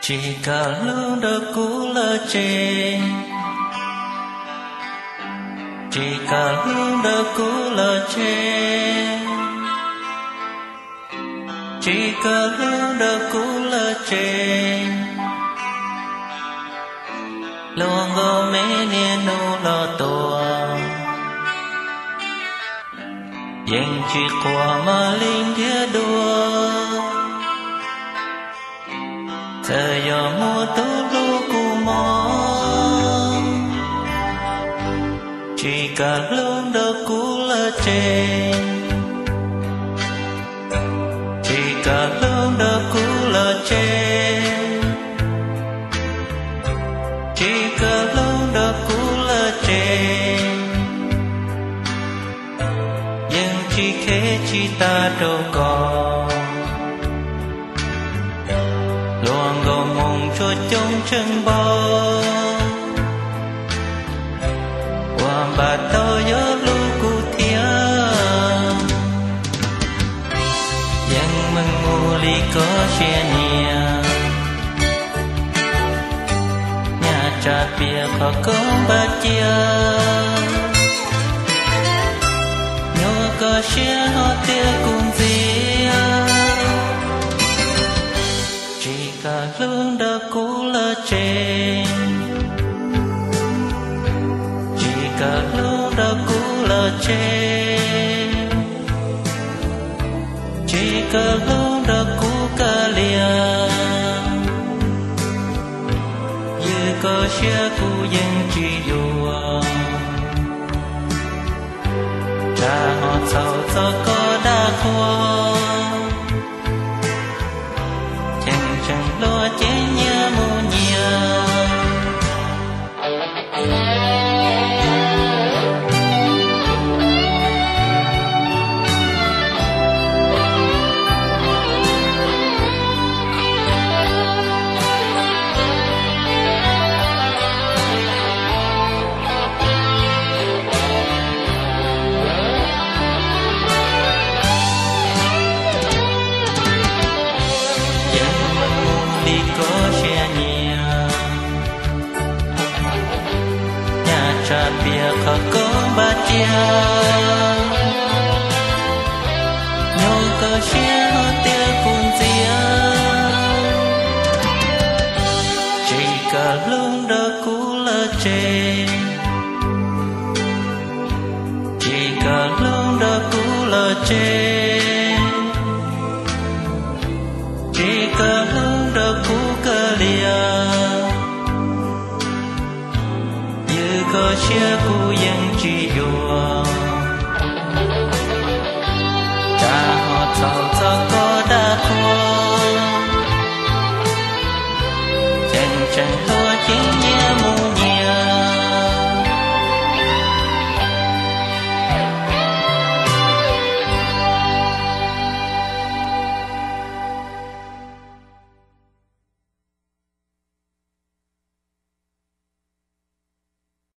chỉ cả lúc đó cũ là chê chỉ cả lúc đó cũ là chê chỉ cả lúc đó cũ là chê luôn có mấy niên nô lo tua nhưng chỉ qua mà linh thiết đua thời giờ mùa tu lu cu mong chỉ cả lúc đó cũ là chê chỉ cả lúc đó cũ là chê chỉ cả lúc đó cũ là chê nhưng chỉ khế chỉ ta đâu còn luôn gò mong cho trong chân bao qua bà tôi nhớ lu cu thia yang menguli có xe nia nhà trà bia khó công bà chia nhớ có xe họ tia cùng gì chỉ cả lúc đó cũ là chê chỉ cả lúc đó cũ là chê chỉ cả lúc đó cũ cả liền như có xe cũ nhưng chỉ đùa cha họ sầu cho có đa khoa chẳng lo chế nhớ mù nhiều trà bia khó có ba chia nhau có xe họ tia cùng zia chỉ cả lúc đó cũ là chê chỉ cả lúc đó cũ là chê chỉ cả lúc đó cũ cả liền có xe cũยังchỉ đùa cha họ giàu cho có đa thua chẳng chẳng